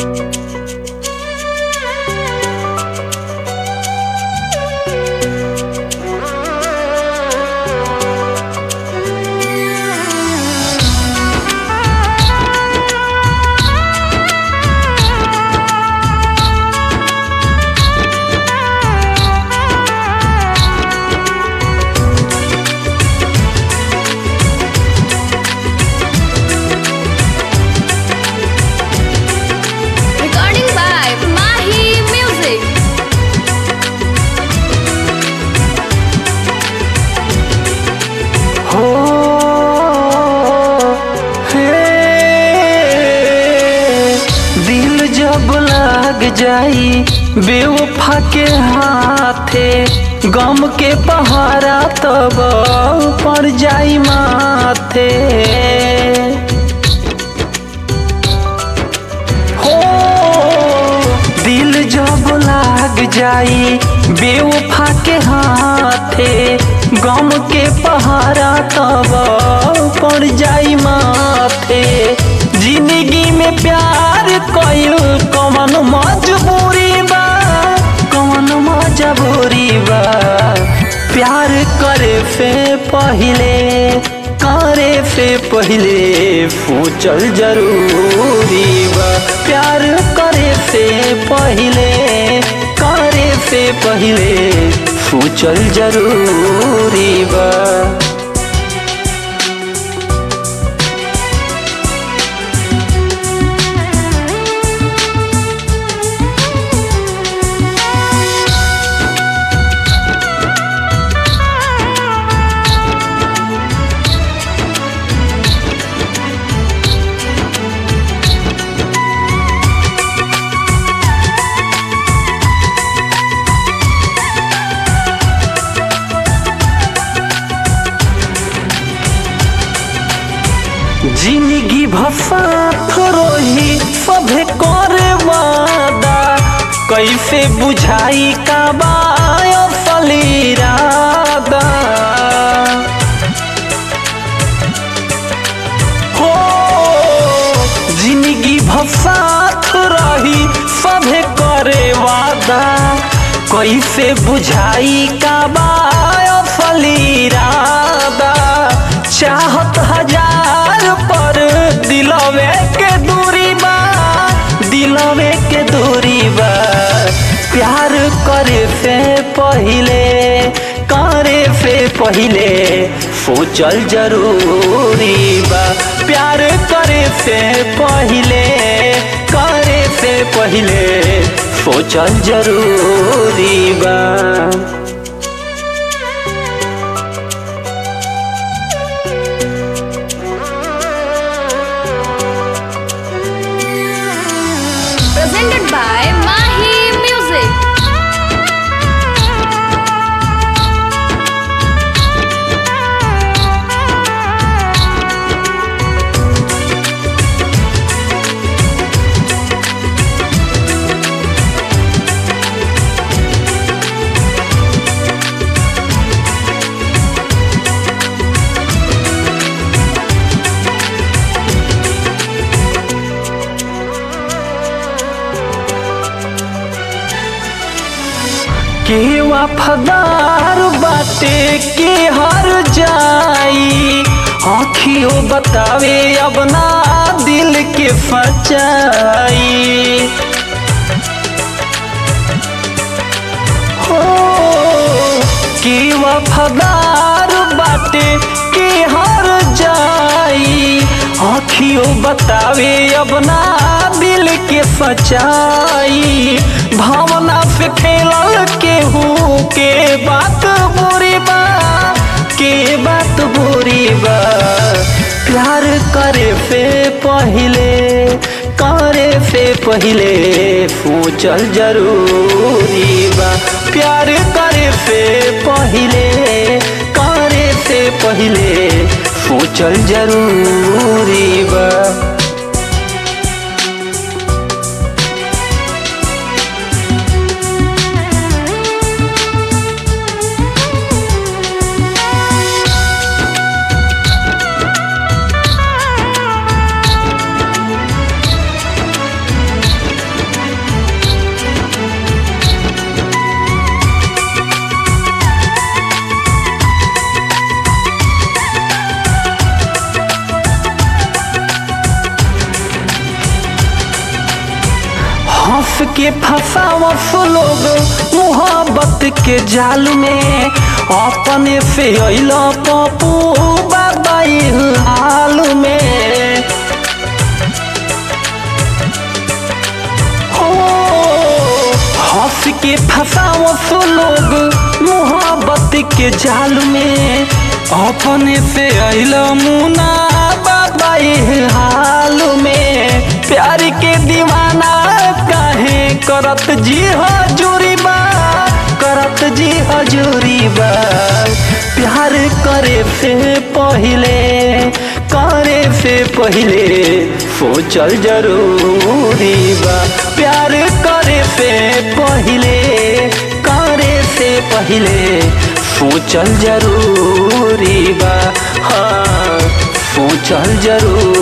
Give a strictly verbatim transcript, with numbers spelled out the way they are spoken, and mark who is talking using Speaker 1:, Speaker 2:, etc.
Speaker 1: Recording by Mahi Music.
Speaker 2: हो हे दिल जब लग जाई बेवफा के हाथे, गम के पहाड़ा तब पड़ जाई माथे। हो दिल जब लग जाई बेवफा के हाथे, गम के पहाड़ा तब पड़ जाई माथे। जिंदगी में प्यार कइल कौन मजबूरी बा, कौन मजबूरी बा। प्यार करे से पहले, करे से पहले सोचल जरूरी बा। प्यार करे से पहले, करे से पहले सोचल जरूरी बा। जिंदगी भसात रोही सभे करे वादा, कैसे बुझाई का बायो फलीरादा। हो जिंदगी भसात रही सभे करे वादा, कैसे बुझाई का बायो फलीरादा। चाहत हजार पर दिलवे के दूरी बा, दिलवे के दूरी बा। प्यार करे से पहले, करे से पहले सोचल जरूरी बा। प्यार करे से पहले, करे से पहले सोचल जरूरी बा।
Speaker 1: Presented by Mahi Music.
Speaker 2: के वफादार बाटे के हर जाई, आँखियों बतावे अब ना दिल के सच्चाई। हो के वफादार बाटे के हर जाई, आँखियों बतावे अब ना दिल के सच्चाई। भावना से खेलल केहू के बात बुरी बा, के बात बुरी बा। प्यार करे से पहले, करे से पहले सोचल जरूरी बा। प्यार करे से पहले, करे से पहले सोचल जरूरी बा। हंस के फंसावस लोग मोहब्बत के जाल में, अपने से अइल पप्पू बाबा हाल में। हो हंस के फंसावस लोग मोहब्बत के जाल में, अपने से अइल मुना बाबा हाल में। प्यार के दीवाना काहे करत जी हजूरी बा, करत जी हजूरी बा। प्यार करे से पहले, करे से पहले सोचल जरूरी बा। प्यार करे से पहले, करे से पहले सोचल जरूरी बा। हाँ सोचल जरूरी